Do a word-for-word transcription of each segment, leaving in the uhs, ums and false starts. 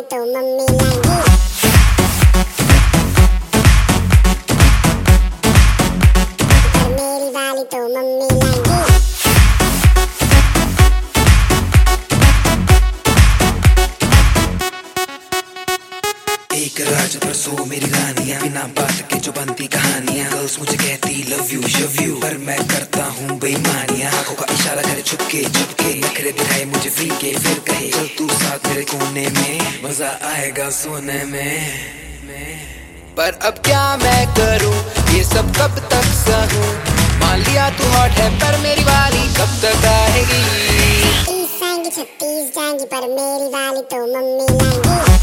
तो मम्मी लाएंगी। पर मेरी वाली तो मम्मी लाएंगी। एक राज पर सो मेरी रानियां, बिना बात के जो बनती कहानियां। गर्ल्स मुझे कहती लव यू शव यू, पर मैं करता हूँ बेईमानियां। आंखों का इशारा करे छुपके छुपके, नखरे दिखाए मुझे फीके, फिर कहे चल तू साथ मेरे कोने में, मजा आएगा सोने में। पर अब क्या मैं करूँ, ये सब कब तक सहूँ। मान लिया तू हॉट है, पर मेरी वाली कब तक आएगी। तीस आएंगी छत्तीस जाएंगी, पर मेरी वाली तो मम्मी लाएंगी।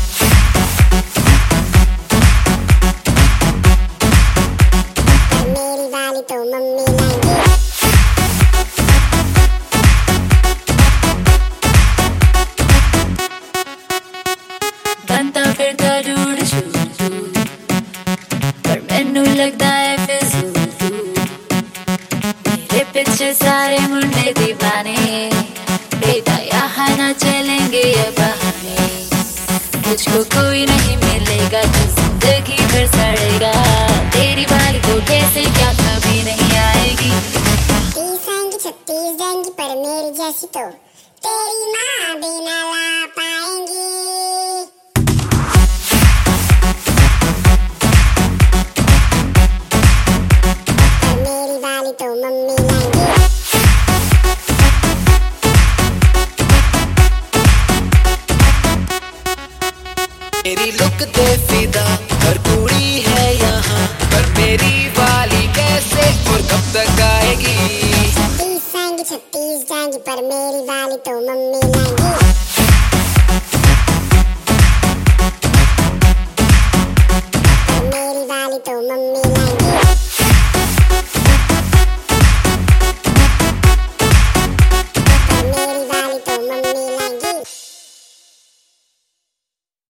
तो मम्मी लाएंगी। बनता फिरता ढूंढ छू, पर मैनू लगता है फिजूल। मेरे पीछे सारे मुंडे दीवाने, बेटा यहाँ ना चलेंगे ये बहाने। मुझको कोई नहीं मिलेगा जो जिंदगी भर सड़ेगा, तेरी वाली को कैसे क्या कभी नहीं आएगी। तीस आएंगी छत्तीस जाएंगी, पर मेरी जैसी तो तेरी माँ भी ना ला पाएंगी। पर मेरी वाली तो मम्मी लाएंगी। मेरी लुक दे फिदा, हर कुड़ी है यहाँ, पर मेरी वाली कैसे और कब तक आएगी। तीस आएंगी छत्तीस जाएंगी, पर मेरी वाली तो मम्मी लाएंगी।